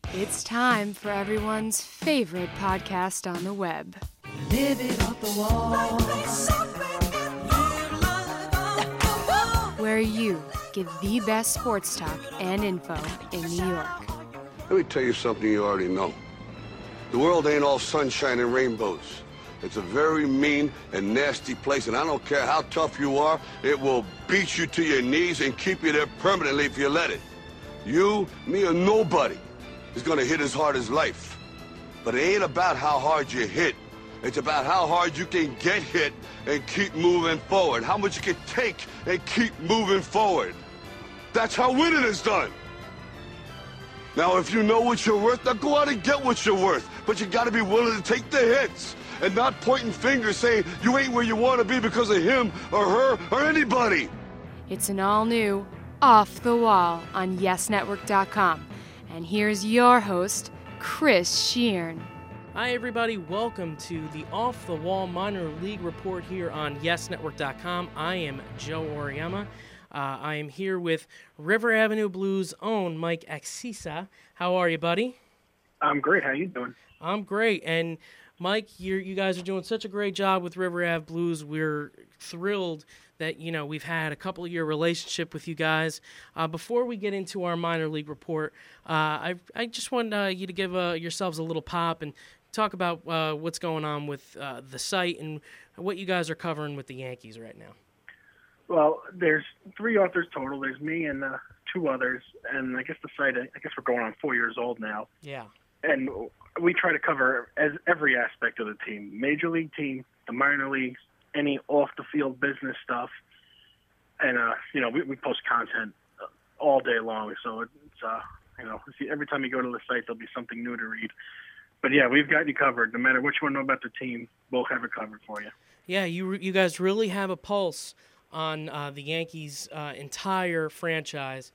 It's time for everyone's favorite podcast on the web. Live it off the wall. Where you get the best sports talk and info in New York. Let me tell you something you already know. The world ain't all sunshine and rainbows. It's a very mean and nasty place, and I don't care how tough you are, it will beat you to your knees and keep you there permanently if you let it. You, me, or nobody is gonna hit as hard as life. But it ain't about how hard you hit. It's about how hard you can get hit and keep moving forward. How much you can take and keep moving forward. That's how winning is done. Now, if you know what you're worth, now go out and get what you're worth. But you gotta be willing to take the hits and not pointing fingers saying you ain't where you wanna be because of him or her or anybody. It's an all-new Off the Wall on YesNetwork.com. And here's your host, Chris Sheehan. Hi, everybody. Welcome to the Off the Wall Minor League Report here on YesNetwork.com. I am Joe Oriema. I am here with River Avenue Blues' own Mike Axisa. How are you, buddy? I'm great. How you doing? I'm great. And Mike, you guys are doing such a great job with River Ave Blues. We're thrilled that, we've had a couple-year relationship with you guys. Before we get into our minor league report, I just want you to give yourselves a little pop and talk about what's going on with the site and what you guys are covering with the Yankees right now. Well, there's 3 authors total. There's me and 2 others, and I guess the site, we're going on 4 years old now. Yeah. And we try to cover every aspect of the team, major league team, the minor leagues, any off-the-field business stuff. And, we post content all day long. So it's, every time you go to the site, there'll be something new to read. But, yeah, we've got you covered. No matter what you want to know about the team, we'll have it covered for you. Yeah, you guys really have a pulse on the Yankees' entire franchise.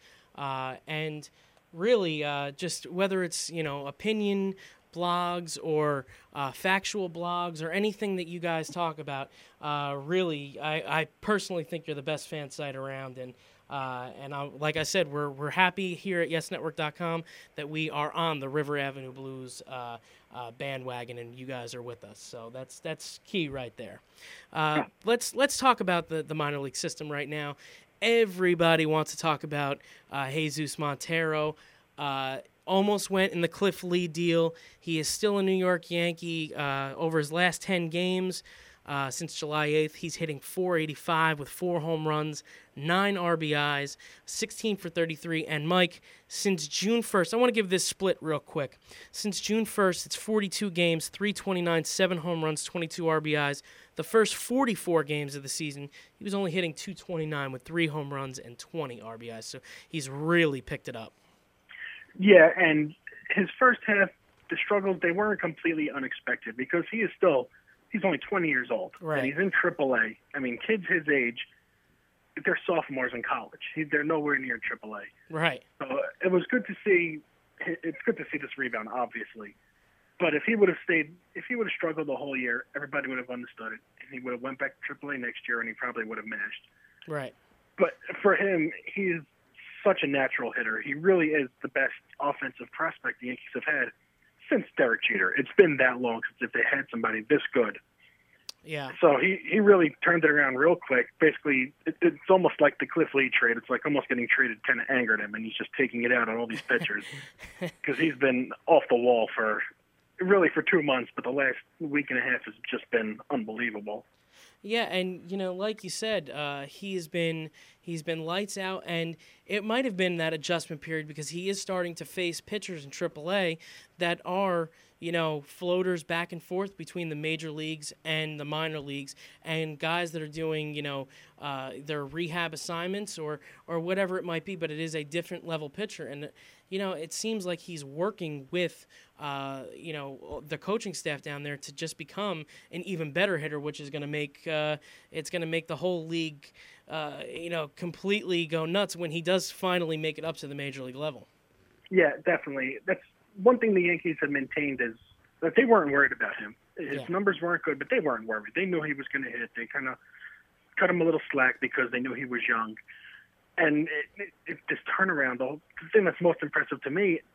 And really, just whether it's, opinion blogs or factual blogs or anything that you guys talk about, really, I personally think you're the best fan site around. And like I said, we're happy here at YesNetwork.com that we are on the River Avenue Blues bandwagon, and you guys are with us. So that's key right there. Let's talk about the minor league system right now. Everybody wants to talk about Jesus Montero. Almost went in the Cliff Lee deal. He is still a New York Yankee. Over his last 10 games since July 8th, he's hitting .485 with 4 home runs, 9 RBIs, 16 for 33. And Mike, since June 1st, I want to give this split real quick. Since June 1st, it's 42 games, 329, 7 home runs, 22 RBIs. The first 44 games of the season, he was only hitting .229 with 3 home runs and 20 RBIs. So he's really picked it up. Yeah, and his first half, the struggles, they weren't completely unexpected because he's only 20 years old. Right. And he's in AAA. I mean, kids his age, they're sophomores in college. They're nowhere near AAA. Right. So it was good to see. It's good to see this rebound, obviously. But if he would have struggled the whole year, everybody would have understood it. And he would have went back to AAA next year, and he probably would have mashed. Right. But for him, he's such a natural hitter. He really is the best offensive prospect the Yankees have had since Derek Jeter. It's been that long since they had somebody this good. Yeah. So he really turned it around real quick. Basically, it's almost like the Cliff Lee trade. It's like almost getting traded kind of angered him, and he's just taking it out on all these pitchers because he's been off the wall for 2 months, but the last week and a half has just been unbelievable. Yeah, and like you said, he's been lights out, and it might have been that adjustment period because he is starting to face pitchers in AAA that are floaters back and forth between the major leagues and the minor leagues, and guys that are doing their rehab assignments or whatever it might be, but it is a different level pitcher, and it seems like he's working with the coaching staff down there to just become an even better hitter, which is going to make the whole league completely go nuts when he does finally make it up to the major league level. Yeah, definitely. That's one thing the Yankees have maintained is that they weren't worried about him. His numbers weren't good, but they weren't worried. They knew he was going to hit. They kind of cut him a little slack because they knew he was young. And this turnaround, the thing that's most impressive to me,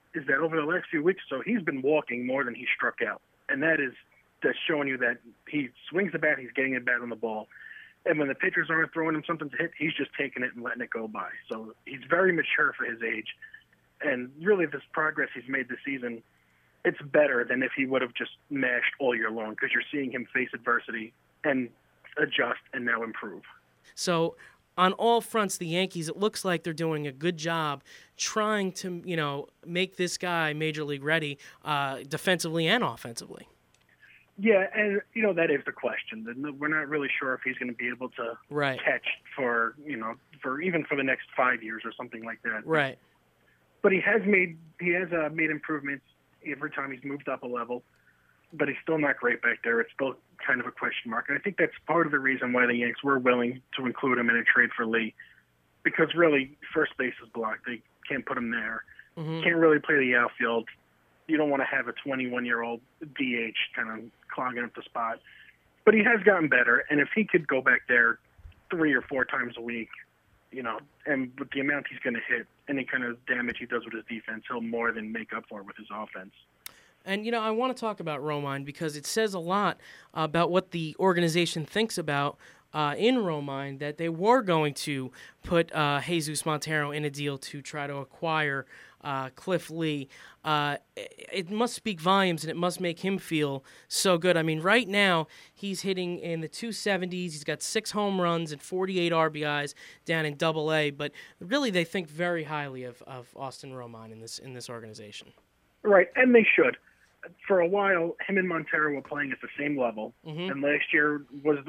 is that over the last few weeks or so, he's been walking more than he struck out. And that's showing you that he swings the bat, he's getting a bat on the ball. And when the pitchers aren't throwing him something to hit, he's just taking it and letting it go by. So he's very mature for his age. And really, this progress he's made this season, it's better than if he would have just mashed all year long, because you're seeing him face adversity and adjust and now improve. So on all fronts, the Yankees, it looks like they're doing a good job trying to, make this guy Major League ready defensively and offensively. Yeah, and, that is the question. We're not really sure if he's going to be able to catch for even for the next 5 years or something like that. Right. But he has made improvements every time he's moved up a level, but he's still not great back there. It's still kind of a question mark. And I think that's part of the reason why the Yanks were willing to include him in a trade for Lee, because really first base is blocked. They can't put him there. Mm-hmm. Can't really play the outfield. You don't want to have a 21-year-old DH kind of clogging up the spot. But he has gotten better, and if he could go back there 3 or 4 times a week, and with the amount he's going to hit, any kind of damage he does with his defense, he'll more than make up for it with his offense. And, I want to talk about Romine because it says a lot about what the organization thinks about in Romine, that they were going to put Jesus Montero in a deal to try to acquire Cliff Lee. It must speak volumes, and it must make him feel so good. I mean, right now, he's hitting in the 270s. He's got 6 home runs and 48 RBIs down in Double-A. But really, they think very highly of Austin Romine in this organization. Right, and they should. For a while, him and Montero were playing at the same level, mm-hmm. and last year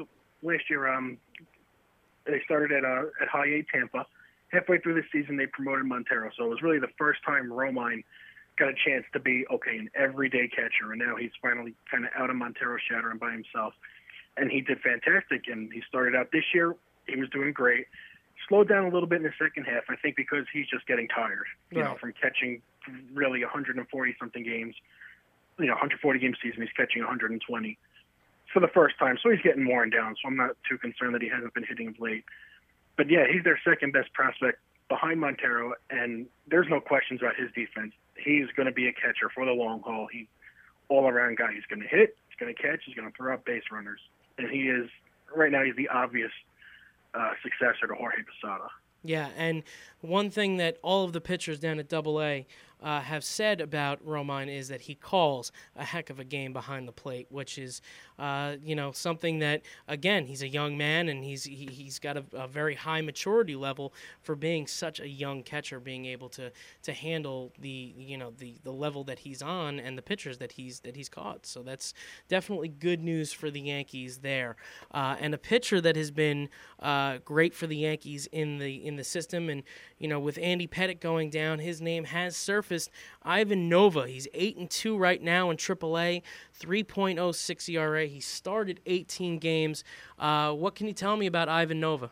they started at High A Tampa. Halfway through the season, they promoted Montero, so it was really the first time Romine got a chance to be an everyday catcher, and now he's finally kind of out of Montero's shadow and by himself, and he did fantastic. And he started out this year, he was doing great. Slowed down a little bit in the second half, I think, because he's just getting tired, from catching really 140-something games. 140-game season, he's catching 120 for the first time. So he's getting worn down, so I'm not too concerned that he hasn't been hitting of late. But, yeah, he's their second-best prospect behind Montero, and there's no questions about his defense. He's going to be a catcher for the long haul. He's all-around guy. He's going to hit, he's going to catch, he's going to throw out base runners. And he is, right now, he's the obvious successor to Jorge Posada. Yeah, and one thing that all of the pitchers down at Double-A have said about Romine is that he calls a heck of a game behind the plate, which is, something that, again, he's a young man and he's got a very high maturity level for being such a young catcher, being able to handle the level that he's on and the pitchers that he's caught. So that's definitely good news for the Yankees there, and a pitcher that has been great for the Yankees in the system. And with Andy Pettitte going down, his name has surfaced. Ivan Nova, he's 8-2 right now in AAA, 3.06 ERA. He started 18 games. What can you tell me about Ivan Nova?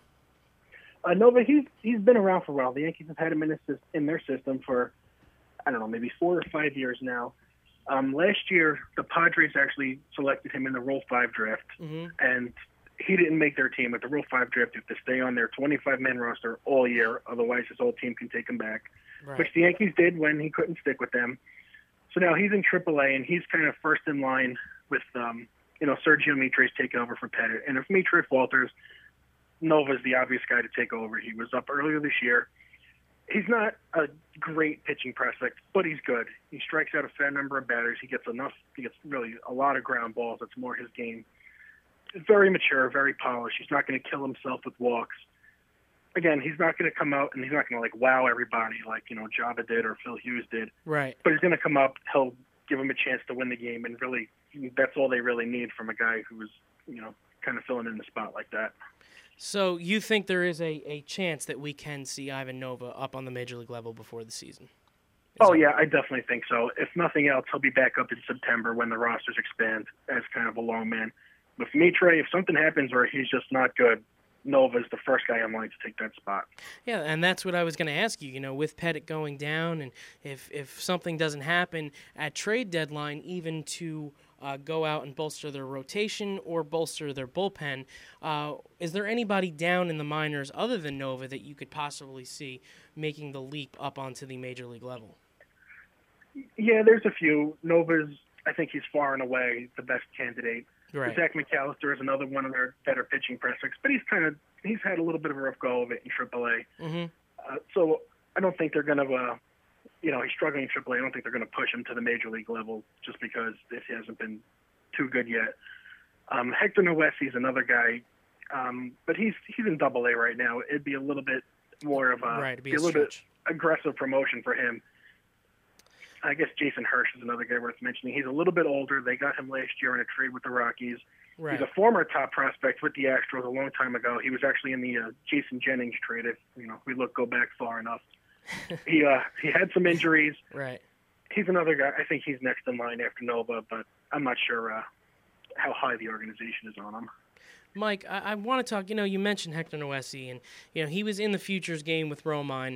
Nova, he's been around for a while. The Yankees have had him in their system for, I don't know, maybe 4 or 5 years now. Last year, the Padres actually selected him in the Rule 5 draft, mm-hmm. and he didn't make their team. At the Rule 5 draft, you have to stay on their 25-man roster all year, otherwise his old team can take him back, right. Which the Yankees did when he couldn't stick with them. So now he's in AAA, and he's kind of first in line with, Sergio Mitre's taking over for Pettitte. And if Mitre falters, Nova's the obvious guy to take over. He was up earlier this year. He's not a great pitching prospect, but he's good. He strikes out a fair number of batters. He gets really a lot of ground balls. That's more his game. Very mature, very polished. He's not going to kill himself with walks. Again, he's not going to come out and he's not going to wow everybody like Java did or Phil Hughes did. Right. But he's going to come up. He'll give him a chance to win the game, and really, that's all they really need from a guy who is kind of filling in the spot like that. So you think there is a chance that we can see Ivan Nova up on the major league level before the season? Yeah, I definitely think so. If nothing else, he'll be back up in September when the rosters expand as kind of a long man. With Mitre, if something happens where he's just not good, Nova's the first guy in line to take that spot. Yeah, and that's what I was going to ask you. With Pettitte going down, and if something doesn't happen at trade deadline, even to go out and bolster their rotation or bolster their bullpen, is there anybody down in the minors other than Nova that you could possibly see making the leap up onto the major league level? Yeah, there's a few. Nova's, I think he's far and away the best candidate. Right. Zach McAllister is another one of their better pitching prospects, but he's had a little bit of a rough go of it in AAA. Mm-hmm. So I don't think they're going to, he's struggling in AAA. I don't think they're going to push him to the major league level just because this hasn't been too good yet. Hector Noesi is another guy, but he's in AA right now. It'd be a little bit more of a little bit aggressive promotion for him. I guess Jason Hirsch is another guy worth mentioning. He's a little bit older. They got him last year in a trade with the Rockies. Right. He's a former top prospect with the Astros a long time ago. He was actually in the Jason Jennings trade. If we go back far enough. He had some injuries. Right. He's another guy. I think he's next in line after Nova, but I'm not sure how high the organization is on him. Mike, I want to talk. You mentioned Hector Noesi, and he was in the futures game with Romine.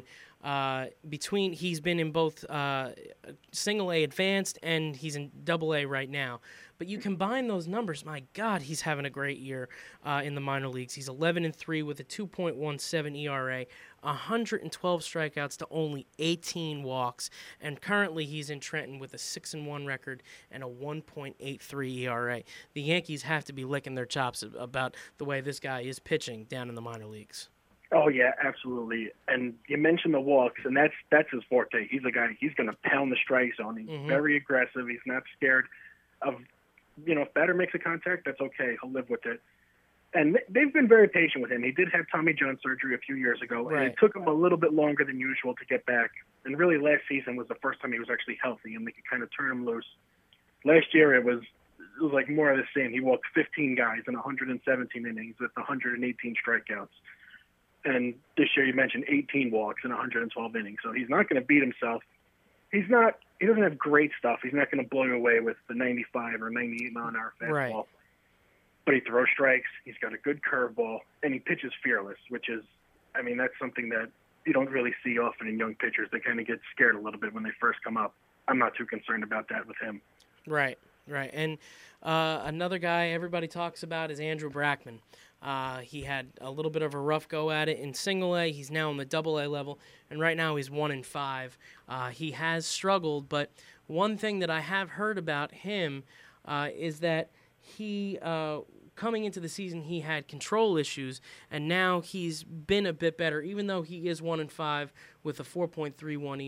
He's been in both single A advanced and he's in double A right now. But you combine those numbers, my God, he's having a great year in the minor leagues. He's 11-3 with a 2.17 ERA, 112 strikeouts to only 18 walks, and currently he's in Trenton with a 6-1 record and a 1.83 ERA. The Yankees have to be licking their chops about the way this guy is pitching down in the minor leagues. Oh, yeah, absolutely. And you mentioned the walks, and that's his forte. He's a guy, he's going to pound the strike zone. He's very aggressive. He's not scared of, if batter makes a contact, that's okay. He'll live with it. And they've been very patient with him. He did have Tommy John surgery a few years ago, and it took him a little bit longer than usual to get back. And really last season was the first time he was actually healthy, and they could kind of turn him loose. Last year it was like more of the same. He walked 15 guys in 117 innings with 118 strikeouts. And this year you mentioned 18 walks in 112 innings. So he's not going to beat himself. He doesn't have great stuff. He's not going to blow you away with the 95 or 98 mile-an-hour fastball. Right. But he throws strikes. He's got a good curveball, and he pitches fearless, which is, that's something that you don't really see often in young pitchers. They kind of get scared a little bit when they first come up. I'm not too concerned about that with him. Right. And another guy everybody talks about is Andrew Brackman. He had a little bit of a rough go at it in single A. He's now on the double A level, and right now he's 1-5. He has struggled, but one thing that I have heard about him is that he, coming into the season, he had control issues, and now he's been a bit better. Even though he is 1-5 with a 4.31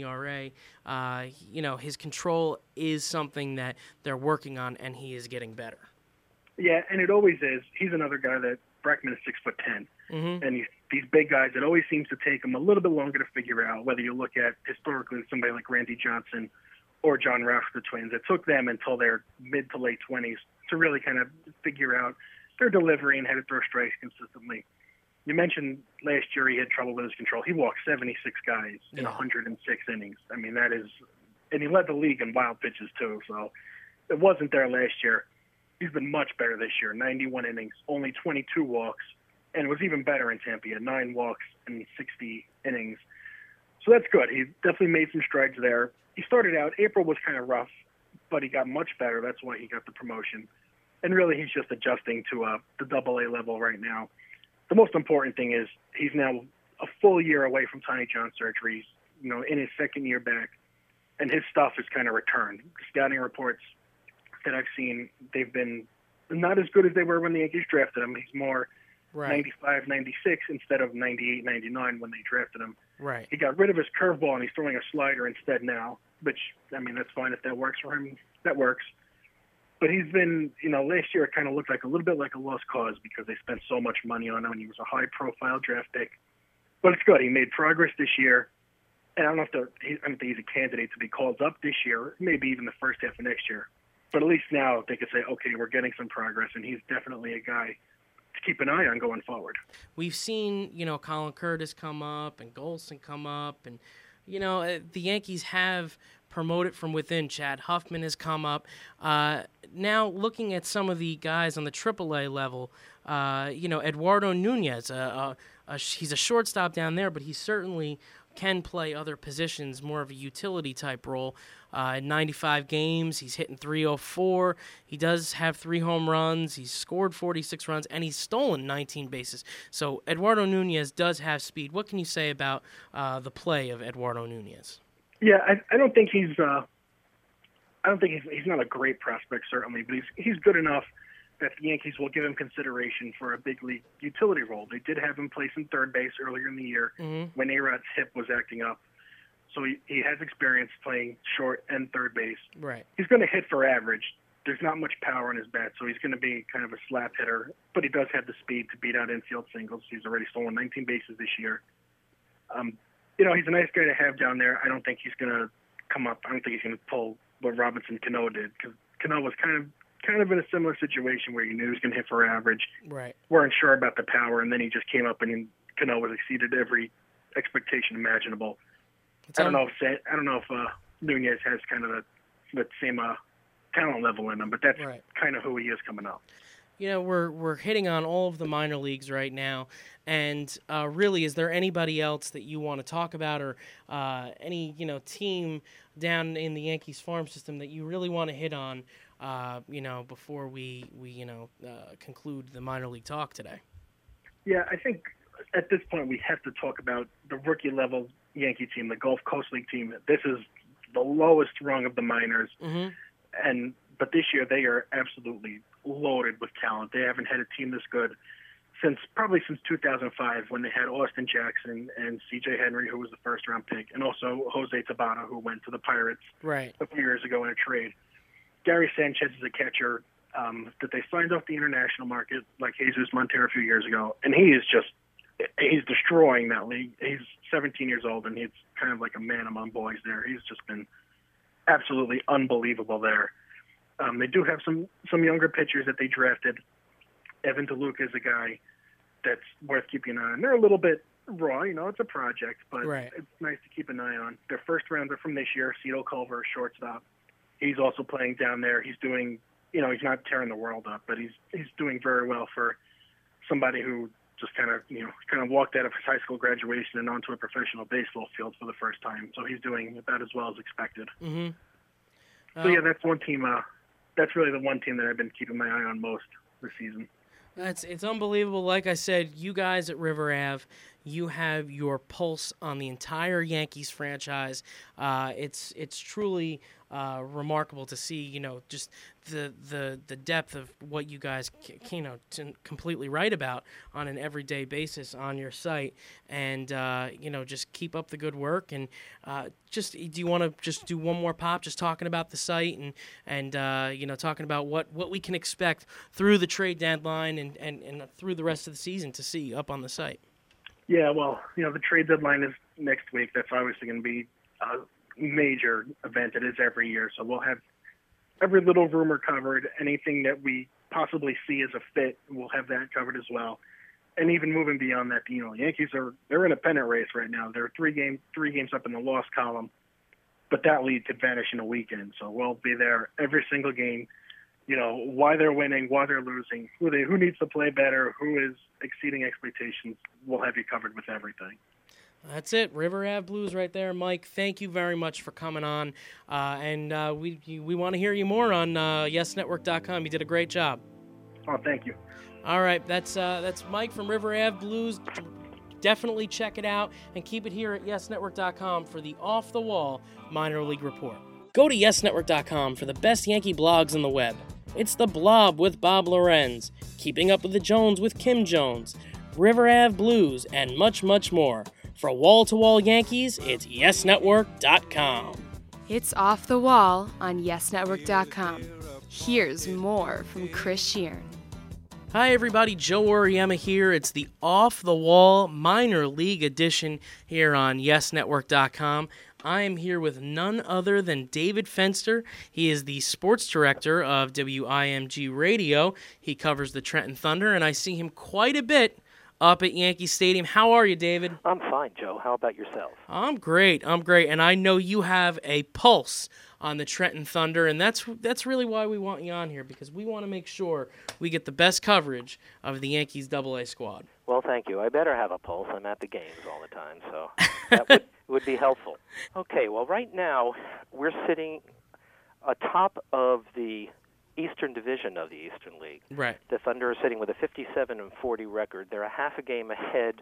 ERA, his control is something that they're working on, and he is getting better. Yeah, and it always is. He's another guy that Brackman is 6'10", and these big guys. It always seems to take him a little bit longer to figure out. Whether you look at historically somebody like Randy Johnson or John Roush, the twins, it took them until their mid to late 20s to really kind of figure out their delivery and how to throw strikes consistently. You mentioned last year he had trouble with his control. He walked 76 guys in 106 innings. That is, and he led the league in wild pitches too. So it wasn't there last year. He's been much better this year, 91 innings, only 22 walks, and was even better in Tampa. He had 9 walks in 60 innings. So that's good. He definitely made some strides there. He started out, April was kind of rough, but he got much better. That's why he got the promotion. And really he's just adjusting to the double-A level right now. The most important thing is he's now a full year away from Tommy John surgery, in his second year back, and his stuff has kind of returned. Scouting reports that I've seen, they've been not as good as they were when the Yankees drafted him. He's more 95, 96 instead of 98, 99 when they drafted him. Right. He got rid of his curveball and he's throwing a slider instead now, which, that's fine if that works for him. That works. But he's been, last year it kind of looked like a little bit like a lost cause because they spent so much money on him and he was a high-profile draft pick. But it's good. He made progress this year. And I don't think he's a candidate to be called up this year, maybe even the first half of next year. But at least now they could say, okay, we're getting some progress, and he's definitely a guy to keep an eye on going forward. We've seen, Colin Curtis come up and Golson come up, and, the Yankees have promoted from within. Chad Huffman has come up. Now, looking at some of the guys on the AAA level, Eduardo Nunez, he's a shortstop down there, but he certainly can play other positions, more of a utility-type role. In 95 games, he's hitting .304. He does have 3 home runs. He's scored 46 runs, and he's stolen 19 bases. So Eduardo Nunez does have speed. What can you say about the play of Eduardo Nunez? Yeah, I don't think he's I don't think he's not a great prospect, certainly, but he's good enough that the Yankees will give him consideration for a big league utility role. They did have him place in third base earlier in the year when A-Rod's hip was acting up. So he has experience playing short and third base. Right. He's going to hit for average. There's not much power in his bat, so he's going to be kind of a slap hitter. But he does have the speed to beat out infield singles. He's already stolen 19 bases this year. He's a nice guy to have down there. I don't think he's going to come up. I don't think he's going to pull what Robinson Cano did, because Cano was kind of in a similar situation where you knew he was going to hit for average. Right. Weren't sure about the power, and then he just came up and Cano was exceeded every expectation imaginable. I don't know if Nunez has kind of the same talent level in him, but that's kind of who he is coming up. We're hitting on all of the minor leagues right now, and really, is there anybody else that you want to talk about, or any team down in the Yankees farm system that you really want to hit on, before we conclude the minor league talk today? Yeah, I think at this point we have to talk about the rookie level Yankee team, the Gulf Coast League team. This is the lowest rung of the minors, but this year they are absolutely loaded with talent. They haven't had a team this good since 2005, when they had Austin Jackson and C.J. Henry, who was the first-round pick, and also Jose Tabata, who went to the Pirates a few years ago in a trade. Gary Sanchez is a catcher that they signed off the international market, like Jesus Montero a few years ago, and he's destroying that league. He's 17 years old, and he's kind of like a man among boys there. He's just been absolutely unbelievable there. They do have some younger pitchers that they drafted. Evan DeLuca is a guy that's worth keeping an eye on. They're a little bit raw, it's a project, but it's nice to keep an eye on. Their first rounder from this year, Cito Culver, shortstop. He's also playing down there. He's doing, he's not tearing the world up, but he's doing very well for somebody who just kind of walked out of his high school graduation and onto a professional baseball field for the first time. So he's doing about as well as expected. So yeah, that's one team. That's really the one team that I've been keeping my eye on most this season. It's unbelievable. Like I said, you guys at River Ave, you have your pulse on the entire Yankees franchise. It's truly remarkable to see, just the depth of what you guys, completely write about on an everyday basis on your site, and just keep up the good work. And do you want to just do one more pop, just talking about the site and talking about what we can expect through the trade deadline and through the rest of the season to see up on the site? Yeah, well, the trade deadline is next week. That's obviously going to be a major event. It is every year. So we'll have every little rumor covered. Anything that we possibly see as a fit, we'll have that covered as well. And even moving beyond that, Yankees they're in a pennant race right now. They're three games up in the loss column, but that lead could vanish in a weekend. So we'll be there every single game. Why they're winning, why they're losing, who needs to play better, who is exceeding expectations. We'll have you covered with everything. That's it. River Ave Blues right there. Mike, thank you very much for coming on. We want to hear you more on YesNetwork.com. You did a great job. Oh, thank you. All right. That's Mike from River Ave Blues. Definitely check it out and keep it here at YesNetwork.com for the off-the-wall minor league report. Go to YesNetwork.com for the best Yankee blogs on the web. It's The Blob with Bob Lorenz, Keeping Up with the Jones with Kim Jones, River Ave Blues, and much, much more. For wall-to-wall Yankees, it's YesNetwork.com. It's Off the Wall on YesNetwork.com. Here's more from Chris Sheeran. Hi everybody, Joe Oriema here. It's the Off the Wall Minor League edition here on YesNetwork.com. I am here with none other than David Fenster. He is the sports director of WIMG Radio. He covers the Trenton Thunder, and I see him quite a bit up at Yankee Stadium. How are you, David? I'm fine, Joe. How about yourself? I'm great. And I know you have a pulse on the Trenton Thunder, and that's really why we want you on here, because we want to make sure we get the best coverage of the Yankees AA squad. Well, thank you. I better have a pulse. I'm at the games all the time, so that would be helpful. Okay, well, right now we're sitting atop of the Eastern Division of the Eastern League. Right. The Thunder are sitting with a 57-40 record. They're a half a game ahead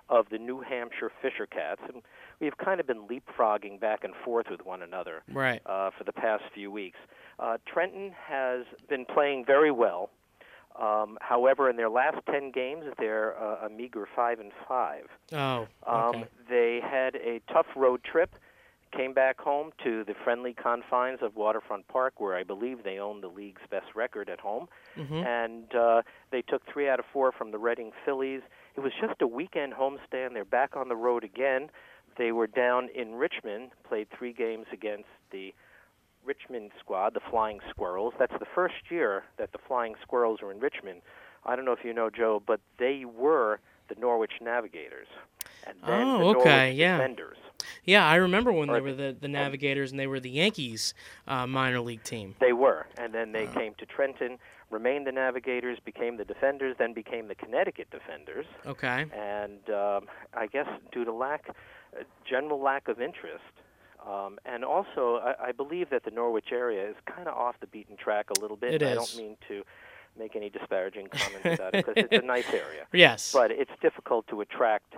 of the New Hampshire Fisher Cats, and we've kind of been leapfrogging back and forth with one another Right. For the past few weeks. Trenton has been playing very well. However, in their last 10 games, they're a meager 5-5. Oh, okay. They had a tough road trip, came back home to the friendly confines of Waterfront Park, where I believe they own the league's best record at home. And they took 3 out of 4 from the Reading Phillies. It was just a weekend homestand. They're back on the road again. They were down in Richmond, played 3 games against the Richmond squad, the Flying Squirrels. That's the first year that the Flying Squirrels were in Richmond. I don't know if you know, Joe, but they were the Norwich Navigators. And then the Norwich Defenders. Yeah, I remember when they were the Navigators and they were the Yankees minor league team. They were, and then they came to Trenton, remained the Navigators, became the Defenders, then became the Connecticut Defenders. Okay. And I guess due to general lack of interest, and also I believe that the Norwich area is kind of off the beaten track a little bit. It is. I don't mean to make any disparaging comments about it because it's a nice area. Yes. But it's difficult to attract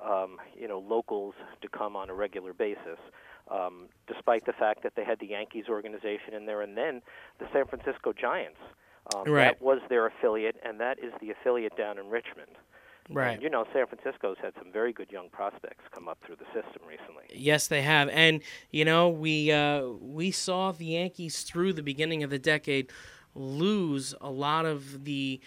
locals to come on a regular basis, despite the fact that they had the Yankees organization in there and then the San Francisco Giants. That was their affiliate, and that is the affiliate down in Richmond. Right. And, San Francisco's had some very good young prospects come up through the system recently. Yes, they have. And, we saw the Yankees through the beginning of the decade lose a lot of the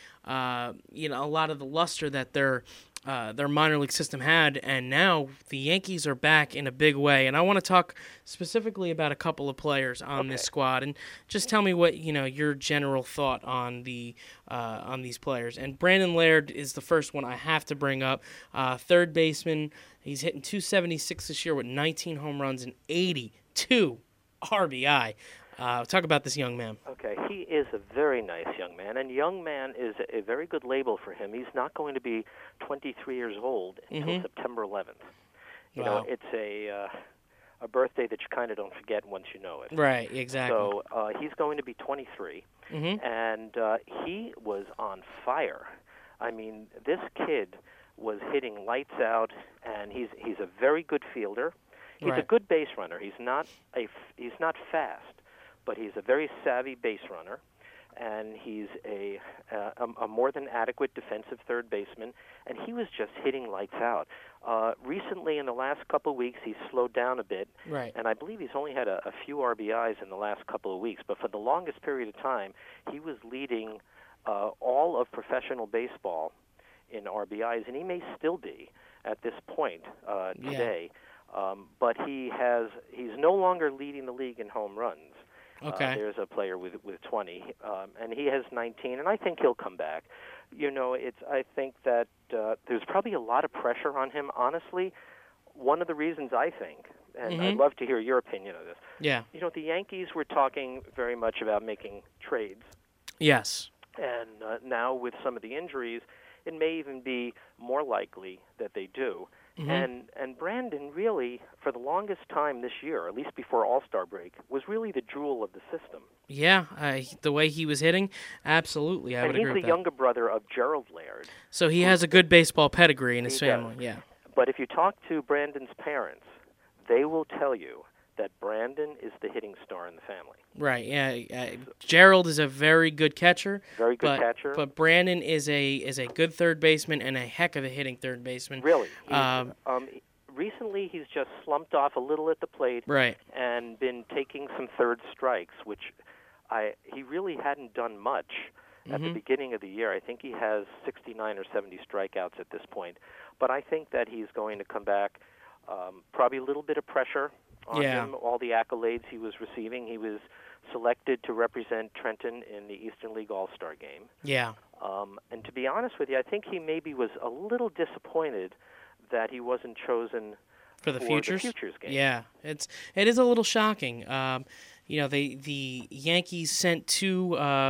luster that their minor league system had, and now the Yankees are back in a big way. And I want to talk specifically about a couple of players on this squad, and just tell me what your general thought on these players. And Brandon Laird is the first one I have to bring up. Third baseman, he's hitting .276 this year with 19 home runs and 82 RBI. Talk about this young man. Okay, he is a very nice young man, and young man is a very good label for him. He's not going to be 23 years old until September 11th. You know, it's a birthday that you kind of don't forget once you know it. Right, exactly. So he's going to be 23, and he was on fire. I mean, this kid was hitting lights out, and he's a very good fielder. He's a good base runner. He's not fast, but he's a very savvy base runner, and he's a more than adequate defensive third baseman, and he was just hitting lights out. Recently, in the last couple of weeks, he's slowed down a bit, and I believe he's only had a few RBIs in the last couple of weeks, but for the longest period of time, he was leading all of professional baseball in RBIs, and he may still be at this point today. But he's no longer leading the league in home runs. Okay. There's a player with 20, and he has 19, and I think he'll come back. I think that there's probably a lot of pressure on him. Honestly, one of the reasons I think, and I'd love to hear your opinion of this. Yeah. The Yankees were talking very much about making trades. Yes. And now with some of the injuries, it may even be more likely that they do. And Brandon really, for the longest time this year, at least before All-Star break, was really the jewel of the system. Yeah, the way he was hitting, absolutely, I would agree with that. And he's the younger brother of Gerald Laird. So he has a good baseball pedigree in his family, yeah. But if you talk to Brandon's parents, they will tell you that Brandon is the hitting star in the family. Right, yeah. Gerald is a very good catcher. Very good catcher. But Brandon is a good third baseman and a heck of a hitting third baseman. Really. Recently, he's just slumped off a little at the plate and been taking some third strikes, which he really hadn't done much at the beginning of the year. I think he has 69 or 70 strikeouts at this point. But I think that he's going to come back, probably a little bit of pressure on him, all the accolades he was receiving. He was selected to represent Trenton in the Eastern League All-Star game. Yeah. And to be honest with you, I think he maybe was a little disappointed that he wasn't chosen for the Futures game. Yeah, it is a little shocking. The Yankees sent two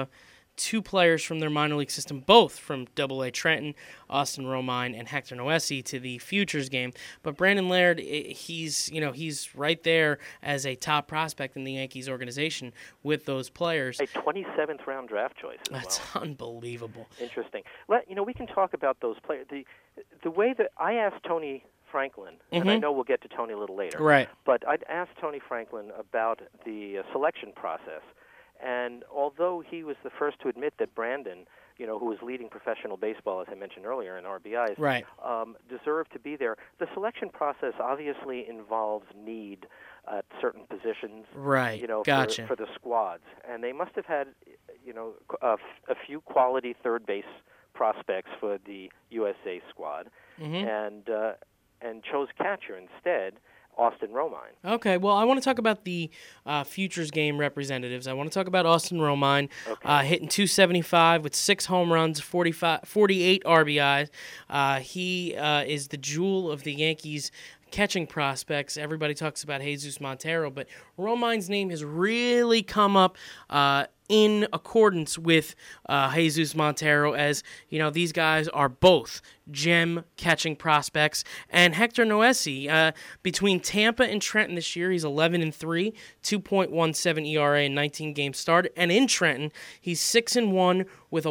two players from their minor league system, both from Double-A Trenton, Austin Romine and Hector Noesi, to the Futures game. But Brandon Laird, he's right there as a top prospect in the Yankees organization with those players. A 27th round draft choice as That's well. unbelievable. Interesting. We can talk about those players. The way that I asked Tony Franklin, and I know we'll get to Tony a little later. Right. But I'd asked Tony Franklin about the selection process. And although he was the first to admit that Brandon, who was leading professional baseball, as I mentioned earlier, in RBIs, right, deserved to be there, the selection process obviously involves need at certain positions, right, gotcha, for the squads. And they must have had, a few quality third base prospects for the USA squad, and chose catcher instead, Austin Romine. Okay, well, I want to talk about the Futures game representatives. I want to talk about Austin Romine, hitting .275 with 6 home runs, 48 RBIs. He is the jewel of the Yankees' catching prospects. Everybody talks about Jesus Montero, but Romine's name has really come up in accordance with Jesus Montero, as these guys are both gem catching prospects. And Hector Noesi, between Tampa and Trenton this year, he's 11-3, 2.17 ERA in 19 games started, and in Trenton he's 6-1 with a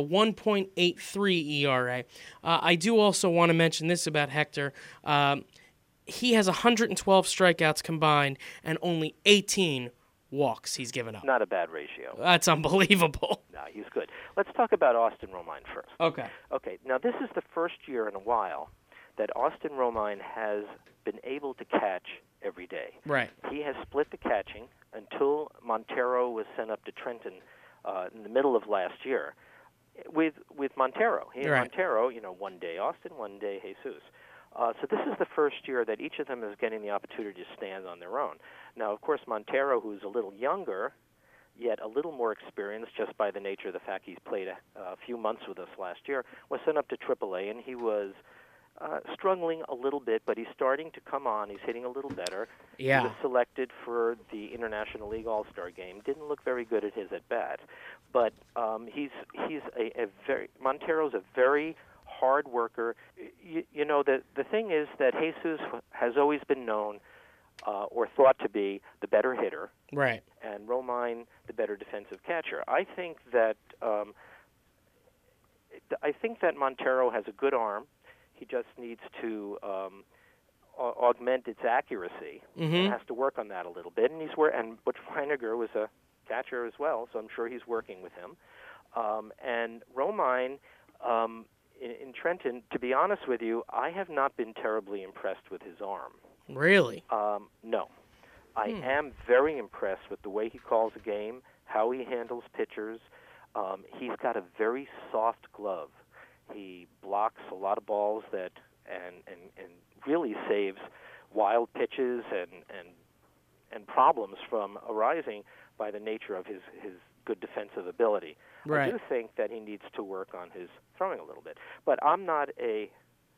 1.83 ERA. I do also want to mention this about Hector. He has 112 strikeouts combined and only 18 walks he's given up. Not a bad ratio. That's unbelievable. No, he's good. Let's talk about Austin Romine first. Okay. Now, this is the first year in a while that Austin Romine has been able to catch every day. Right. He has split the catching until Montero was sent up to Trenton in the middle of last year with Montero. Montero, one day Austin, one day Jesus. So this is the first year that each of them is getting the opportunity to stand on their own. Now, of course, Montero, who's a little younger, yet a little more experienced just by the nature of the fact he's played a few months with us last year, was sent up to AAA, and he was struggling a little bit, but he's starting to come on. He's hitting a little better. Yeah. He was selected for the International League All-Star game. Didn't look very good at his at-bat. But Montero's a very hard worker. The thing is that Jesus has always been known or thought to be the better hitter, right, and Romine the better defensive catcher. I think that Montero has a good arm. He just needs to augment its accuracy. And has to work on that a little bit. And and Butch Weiniger was a catcher as well, so I'm sure he's working with him. And Romine. In Trenton, to be honest with you, I have not been terribly impressed with his arm. Really? No. I am very impressed with the way he calls a game, how he handles pitchers. He's got a very soft glove. He blocks a lot of balls and really saves wild pitches and problems from arising by the nature of his good defensive ability. Right. I do think that he needs to work on his throwing a little bit. But I'm not a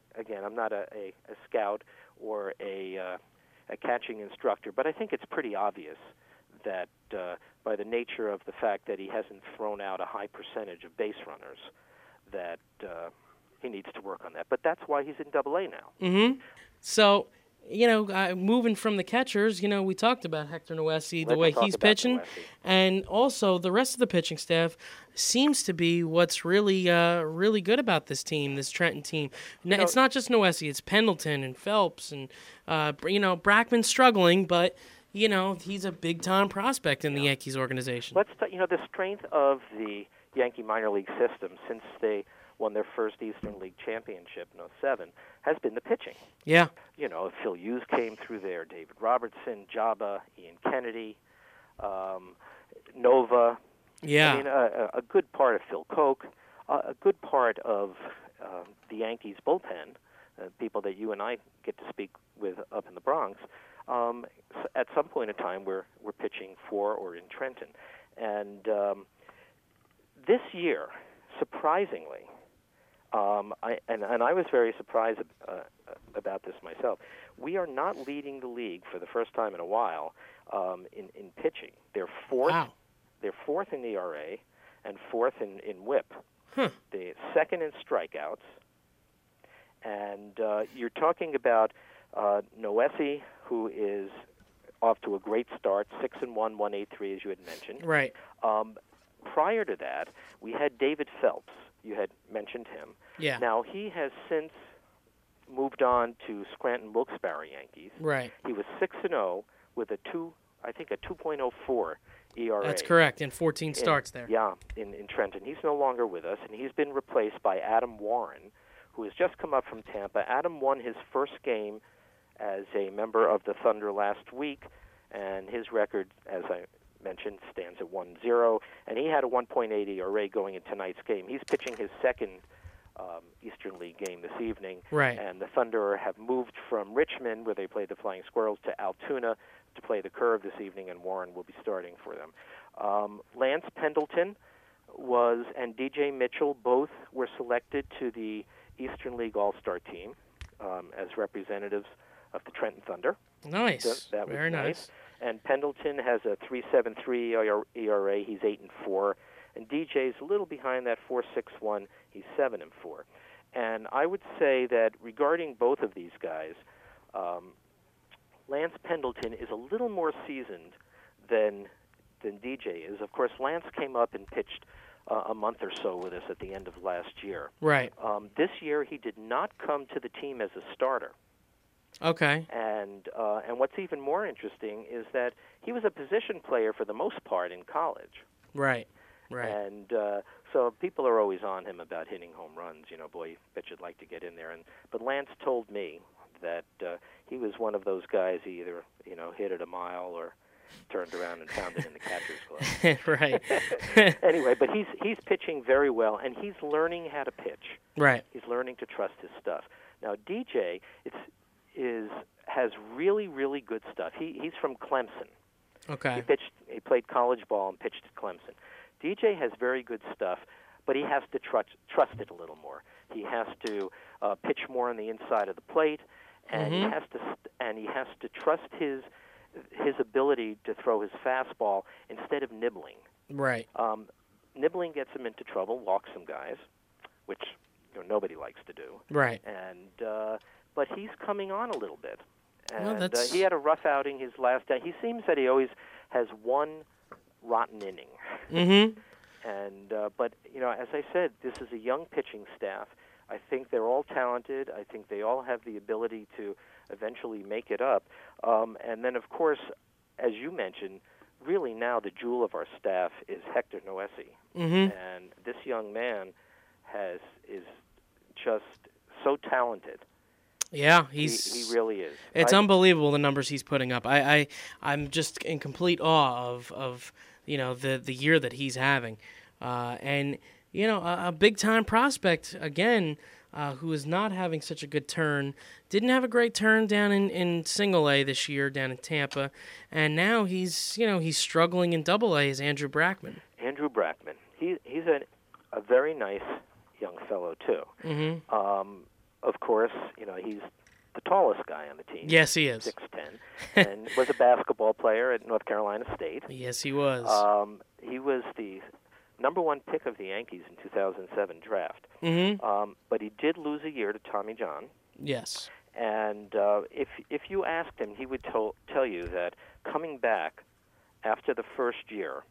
scout or a catching instructor, but I think it's pretty obvious that by the nature of the fact that he hasn't thrown out a high percentage of base runners, that he needs to work on that. But that's why he's in Double-A now. So, moving from the catchers, we talked about Hector Noesi, the way he's pitching, and also the rest of the pitching staff seems to be what's really really good about this team, this Trenton team. It's not just Noesi, it's Pendleton and Phelps, and Brackman's struggling, but he's a big-time prospect in the Yankees organization. The strength of the Yankee minor league system since they won their first Eastern League championship in 2007 has been the pitching. Yeah. Phil Hughes came through there, David Robertson, Jabba, Ian Kennedy, Nova. Yeah. I mean, a good part of Phil Koch, a good part of the Yankees bullpen, people that you and I get to speak with up in the Bronx, at some point in time we're pitching for or in Trenton. And this year, surprisingly, I was very surprised about this myself. We are not leading the league for the first time in a while in pitching. They're fourth. Wow. They're fourth in ERA, and fourth in WHIP. The second in strikeouts. And you're talking about Noesi, who is off to a great start, 6-1, 1.83, as you had mentioned. Right. Prior to that, we had David Phelps. You had mentioned him. Yeah. Now, he has since moved on to Scranton Wilkes-Barre Yankees. Right. He was 6-0 with a 2.04 ERA. That's correct, in 14 starts there. Yeah, in Trenton. He's no longer with us, and he's been replaced by Adam Warren, who has just come up from Tampa. Adam won his first game as a member of the Thunder last week, and his record, as I mentioned, stands at 1-0, and he had a 1.8 ERA going in tonight's game. He's pitching his second Eastern League game this evening, Right. and the Thunder have moved from Richmond, where they played the Flying Squirrels, to Altoona to play the Curve this evening, and Warren will be starting for them. Lance Pendleton and DJ Mitchell both were selected to the Eastern League All-Star team as representatives of the Trenton Thunder. Nice. That was Very nice. And Pendleton has a 3.73 ERA. He's 8-4, and DJ's a little behind that, 4.61. He's 7-4. And I would say that regarding both of these guys, Lance Pendleton is a little more seasoned than DJ is. Of course, Lance came up and pitched a month or so with us at the end of last year. Right. This year, he did not come to the team as a starter. Okay. And what's even more interesting is that he was a position player for the most part in college. Right. Right. And so people are always on him about hitting home runs. You know, boy, bet you'd like to get in there. But Lance told me that he was one of those guys. He either hit it a mile or turned around and found it in the catcher's glove. Right. Anyway, but he's pitching very well, and he's learning how to pitch. Right. He's learning to trust his stuff. Now, DJ has really, really good stuff. He's from Clemson. Okay. He played college ball and pitched at Clemson. DJ has very good stuff, but he has to trust it a little more. He has to pitch more on the inside of the plate, and he has to trust his ability to throw his fastball instead of nibbling. Right. Nibbling gets him into trouble, walks some guys, which nobody likes to do. Right. And but he's coming on a little bit. And Well, he had a rough outing his last day. He seems that he always has one rotten inning. Mm-hmm. And but as I said, this is a young pitching staff. I think they're all talented. I think they all have the ability to eventually make it up. And then, of course, as you mentioned, really now the jewel of our staff is Hector Noesi. Mm-hmm. And this young man is just so talented. Yeah, He really is. It's unbelievable the numbers he's putting up. I'm just in complete awe of the year that he's having, and a big time prospect again, who is not having such a good turn. Didn't have a great turn down in Single A this year down in Tampa, and now he's struggling in Double A is Andrew Brackman. Andrew Brackman. He's a very nice young fellow too. Mm-hmm. Of course, he's the tallest guy on the team. Yes, he is. 6'10", and was a basketball player at North Carolina State. Yes, he was. He was the number one pick of the Yankees in 2007 draft. Mm-hmm. But he did lose a year to Tommy John. Yes. And if you asked him, he would tell you that coming back after the first year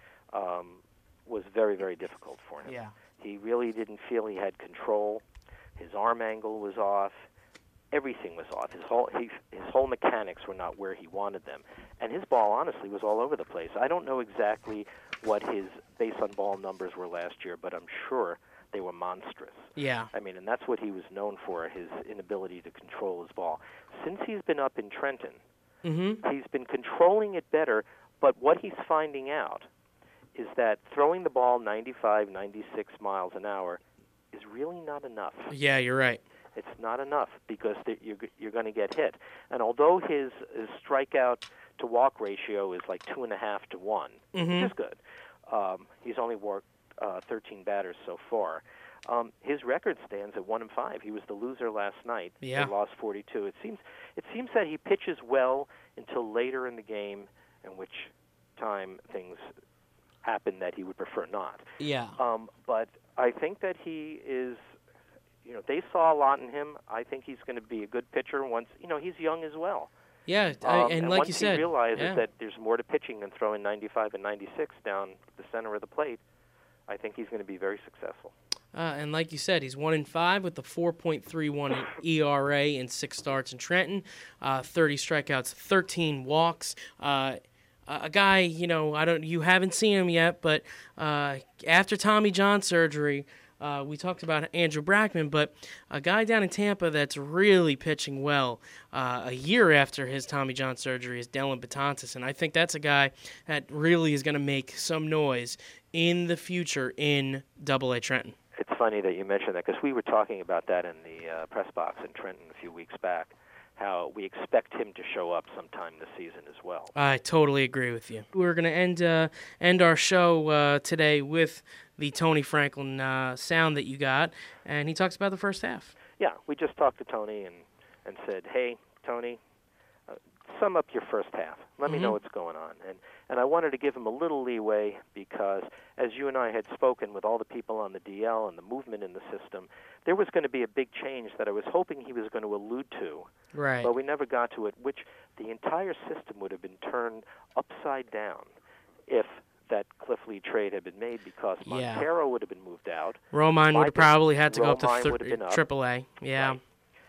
was very, very difficult for him. Yeah. He really didn't feel he had control. His arm angle was off. Everything was off. His whole mechanics were not where he wanted them. And his ball, honestly, was all over the place. I don't know exactly what his base-on-ball numbers were last year, but I'm sure they were monstrous. Yeah. I mean, and that's what he was known for, his inability to control his ball. Since he's been up in Trenton, Mm-hmm. he's been controlling it better, but what he's finding out is that throwing the ball 95, 96 miles an hour is really not enough. Yeah, you're right. It's not enough because you're going to get hit. And although his strikeout to walk ratio is like 2.5 to 1, Mm-hmm. which is good, he's only walked 13 batters so far. His record stands at 1-5. He was the loser last night. Yeah. They lost 42. It seems that he pitches well until later in the game, in which time things happen that he would prefer not. Yeah. But I think that he is, they saw a lot in him. I think he's going to be a good pitcher once, he's young as well. Yeah, and like you said, once he realizes that there's more to pitching than throwing 95 and 96 down the center of the plate, I think he's going to be very successful. And like you said, he's 1-5 with a 4.31 ERA in 6 starts in Trenton, 30 strikeouts, 13 walks. A guy, you haven't seen him yet, but after Tommy John surgery, we talked about Andrew Brackman, but a guy down in Tampa that's really pitching well a year after his Tommy John surgery is Dellin Betances, and I think that's a guy that really is going to make some noise in the future in AA Trenton. It's funny that you mentioned that because we were talking about that in the press box in Trenton a few weeks back, how we expect him to show up sometime this season as well. I totally agree with you. We're going to end our show today with the Tony Franklin sound that you got, and he talks about the first half. Yeah, we just talked to Tony and said, hey, Tony, sum up your first half. Let me know what's going on. And I wanted to give him a little leeway because, as you and I had spoken with all the people on the DL and the movement in the system, there was going to be a big change that I was hoping he was going to allude to. Right. But we never got to it, which the entire system would have been turned upside down if that Cliff Lee trade had been made because Montero would have been moved out. Romine would have probably had to go up to AAA. Yeah. Right.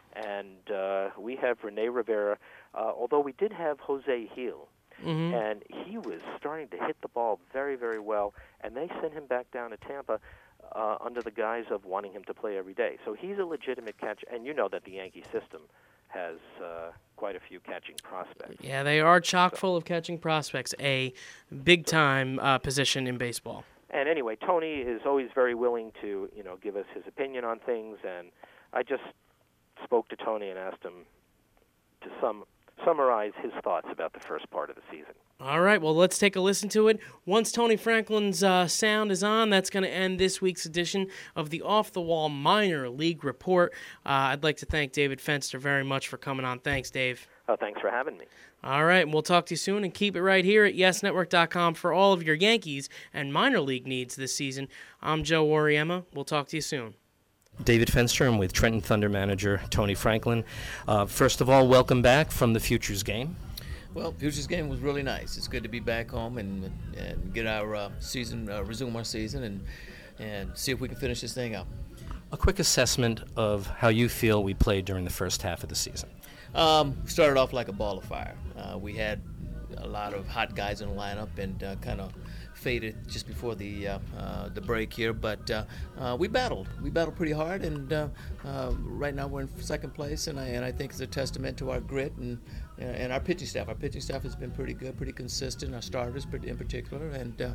And we have Rene Rivera, although we did have Jose Hill. And he was starting to hit the ball very, very well, and they sent him back down to Tampa under the guise of wanting him to play every day. So he's a legitimate catch, and you know that the Yankee system has quite a few catching prospects. Yeah, they are chock full of catching prospects, a big-time position in baseball. And anyway, Tony is always very willing to, give us his opinion on things, and I just spoke to Tony and asked him to summarize his thoughts about the first part of the season. All right, well, let's take a listen to it. Once Tony Franklin's sound is on, that's going to end this week's edition of the Off the Wall Minor League Report. I'd like to thank David Fenster very much for coming on. Thanks, Dave. Thanks for having me. All right, and we'll talk to you soon, and keep it right here at YesNetwork.com for all of your Yankees and minor league needs this season. I'm Joe Oriema. We'll talk to you soon. David Fenster. I'm with Trenton Thunder manager Tony Franklin. First of all, welcome back from the Futures game. Well, Futures game was really nice. It's good to be back home and get our season, resume our season, and see if we can finish this thing up. A quick assessment of how you feel we played during the first half of the season. Started off like a ball of fire. We had a lot of hot guys in the lineup and kind of faded just before the break here, but we battled pretty hard, and right now we're in second place, and I think it's a testament to our grit and our pitching staff. Our pitching staff has been pretty good, pretty consistent. Our starters, in particular, and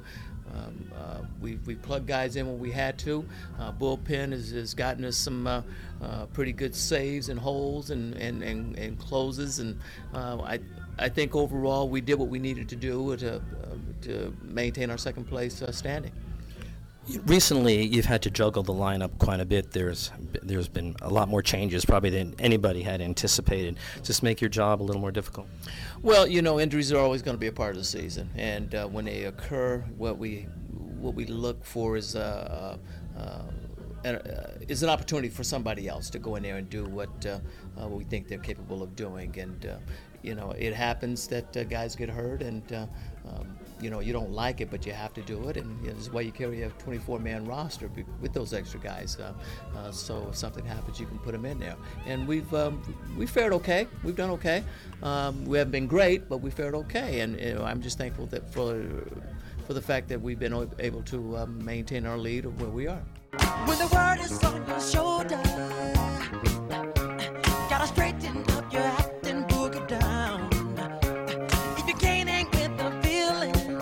we plugged guys in when we had to. Bullpen has gotten us some pretty good saves and holes and closes, and I think overall we did what we needed to do to maintain our second place standing. Recently, you've had to juggle the lineup quite a bit. There's been a lot more changes probably than anybody had anticipated. Does this make your job a little more difficult? Well, injuries are always going to be a part of the season, and when they occur, what we look for is an opportunity for somebody else to go in there and do what we think they're capable of doing. And it happens that guys get hurt, and you don't like it, but you have to do it, and this is why you carry a 24-man roster with those extra guys. So if something happens, you can put them in there. And we fared okay. We've done okay. We haven't been great, but we fared okay. And I'm just thankful that for the fact that we've been able to maintain our lead of where we are. When the world is on your shoulder, gotta straighten up your act and boogie down. If you can't hang with the feeling,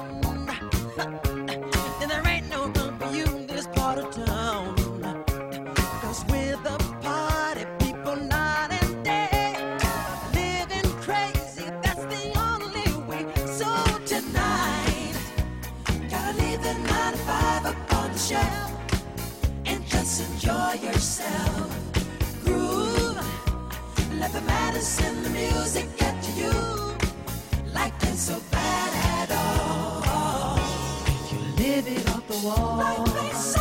then there ain't no room for you in this part of town. 'Cause we're the party people night and day, living crazy, that's the only way. So tonight, gotta leave the 9 to 5 up on the shelf. Just enjoy yourself, groove, let the medicine, the music get to you, like it's so bad at all. You live it off the wall.